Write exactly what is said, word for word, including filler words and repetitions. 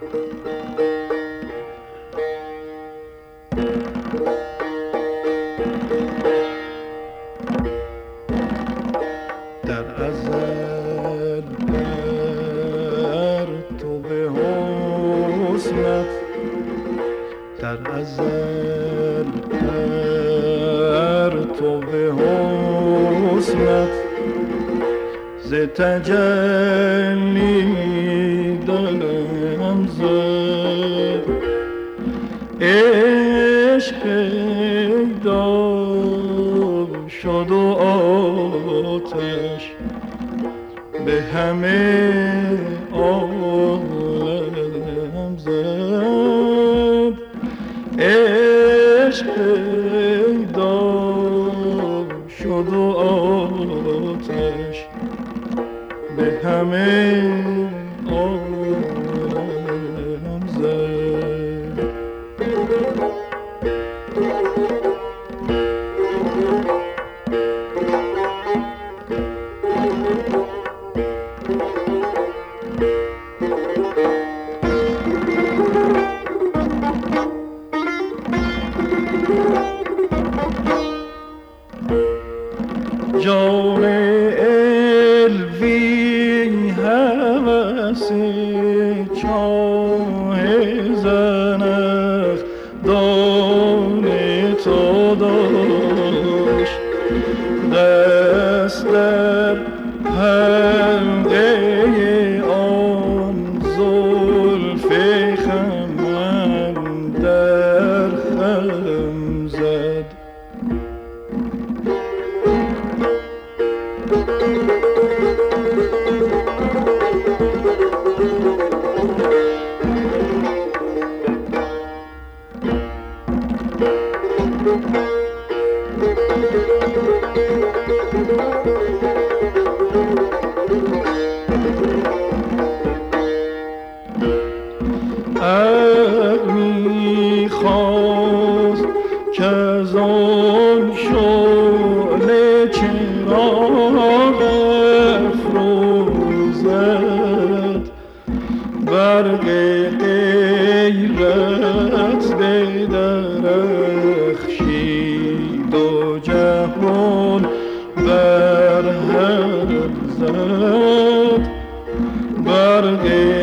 در ازل بر تو به حسنت در ازل بر تو به حسنت ز تجلی دلم زد عشق پیدا شد و آتش به همه عالم زد عشق پیدا شد و آتش به همه عالم زد جان الوی هوس چاه زنخ دان تو داشت دست در حلقه آن زلف خم در خم زد عقل خواست که از آن شعله چراغ افروزد برق غیرت بدرخشید و جهان بر هم زد برق